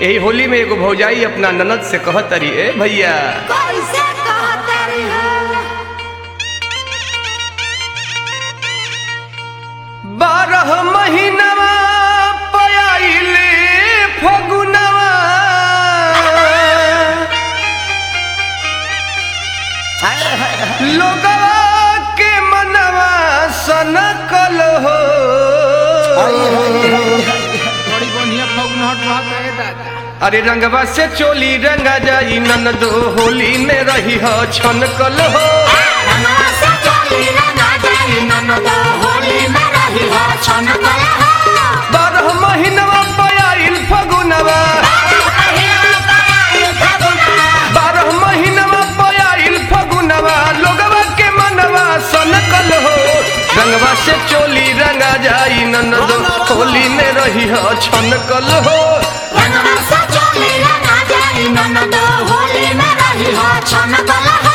यही होली में एगो भौजाई अपना ननद से कहत रही, ए भैया कैसे कहतरी हो 12 महीनवा पयाइले फगुनवा लोगवा के मनवा सनकल हो। बड़ी बढ़िया फगुनहट रहत है दादा। अरे रंगवा से चोली रंगा जाई ननदो होली में रही हो छनकल हो। रंगवा से चोली रंगा जाई ननदो होली में रही हो छनकल हो। 12 महीनवा पयाइल फगुनवा 12 महीनवा पयाइल फगुनवा लोगवा के मनवा सनकल हो। रंगवा से चोली रंगा जाई ननदो होली में रही हो छनकल हो। रंगवा से चोली रंगा जाई ननदो होली में रही हो छनकल हो।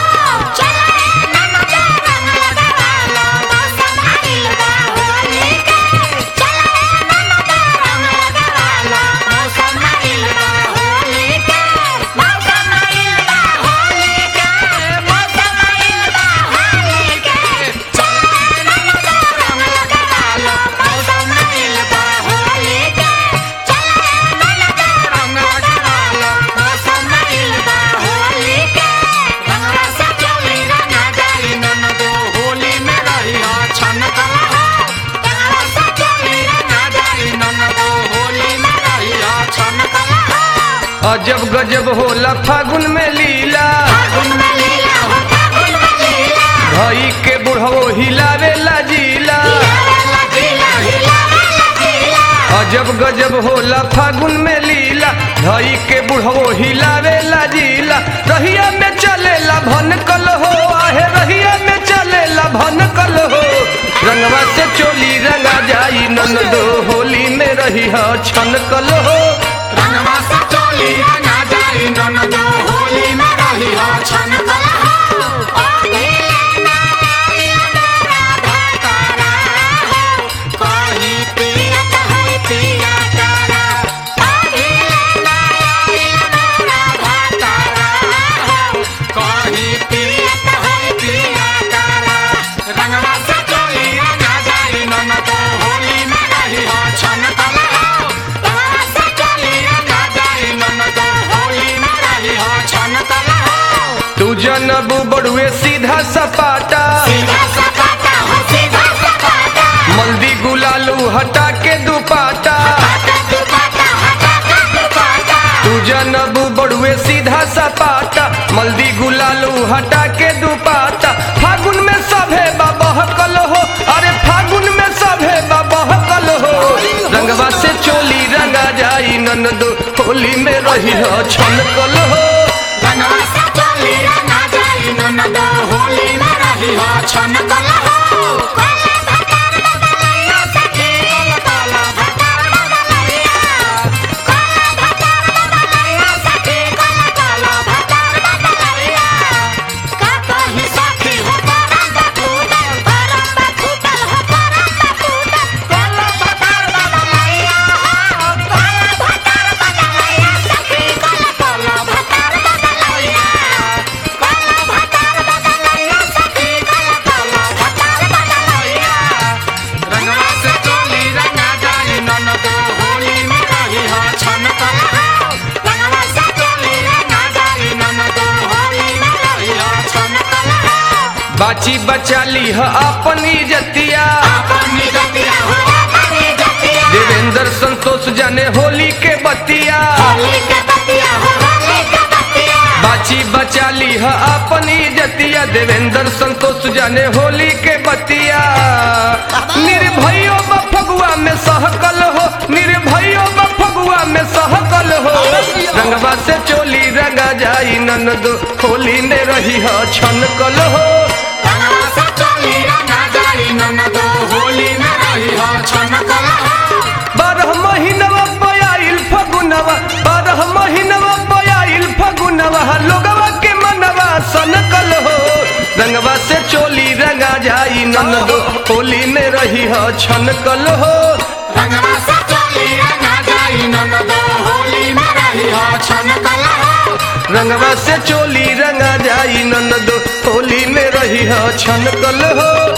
चले ननदो रंग लगालो मौसम आइल बा होली के। चले ननदो रंग लगालो मौसम आइल बा होली के। मौसम आइल बा होली के। मौसम आइल बा होली के। चले ननदो रंग लगालो मौसम आइल बा होली के। चले ननदो रंग लगालो मौसम आइल बा होली के। रंगवा से चोली रंगा जाई ननदो होली में रही हो छनकल हो। रंगवा से चोली रंगा जाई ननदो होली में रही हो छनकल हो। अजब गजब होला फागुन में लीला फागुन में लीला हो फागुन में लीला। भई के बुढ़वो हिलावे लाजीला। हिलावेला जिला हिलावेला जिला। अजब गजब होला फागुन में लीला धई के बुढ़वो हिलावे लाजीला। रहिया में चलेला भनकल हो आहे रहिया में चलेला भनकल हो। रंगवा से चोली रंगा जाई ननदो होली में रही हो छनकल हो। रंगवा से चोली रंगा जाई ननदो होली में रही हो छनकल हो। ओ नीला नारियल राधा तारा हो कहीं पियत है पिया तारा। ओ नीला नारियल राधा तारा हो कहीं पियत है पिया तारा। रंगवा से चोली रंगा जाई ननदो होली में रही हो छनकल हो। रंगवा से चोली रंगा जाई ननदो होली में रही हो छनकल हो। तू जनबू बड़ुए सीधा सपाटा सीधा सपाटा हो सीधा सपाटा। मल्दी गुलालू हटा के दुपाटा। हटा दुपट्टा हटा के दुपट्टा। तू जनबू बड़ुए सीधा सपाटा मल्दी गुलालू हटा के दुपाटा। फागुन में सभे बहकल हो अरे फागुन में सभे बहकल हो। रंगवा से चोली रंगा जाई ननदो होली में रही हो छनकल हो। रंगवा से चोली रंगा जाई ननदो होली में रही हो छनकल हो। कोला भतार बदलैया सखी कोला भतार बदलैया। कोला भतार बदलैया सखी कोला भतार बदलैया। का कहि सखी हो परम बटूटल हो परम बटूटल। कोला भतार बदलैया हो कोला भतार बदलैया सखी कोला भतार बदलैया। कोला भतार बदलैया सखी कोला भतार बदलैया। रंगवा से चोली रंगा जाई ननदो होली में रही हो छनकल हो। रंगवा से चोली रंगा जाई ननदो होली में रही हो छनकल हो। बाची बचाली ह अपन इज्जतिया अपनी जतिया हो अपनी जतिया। देवेंद्र संतोष जाने होली के बतिया। होली के बतिया हो होली के बतिया। बाची बचाली ह अपन इज्जतिया देवेंद्र संतोष जाने होली के बतिया। निर्भयो बफगुआ में सहकल हो निर्भयो बफगुआ में सहकल हो। रंगवा से चोली रंगा जाई ननदो होली में रही हो छनकल हो। रंगवा से चोली रंगा जाई ननदो होली में रही हो छनकल हो। 12 महीनवा पयाइल फगुनवा 12 महीनवा पयाइल फगुनवा लोगवा के मनवा सनकल हो। रंगवा से चोली रंगा जाई ननदो होली में रही हो छनकल हो। रंगवा से चोली रंगा जाई ननदो होली में रही छनकल हो रंगवा से चोली रंगा जाई ननदो होली में रही छनकल हो।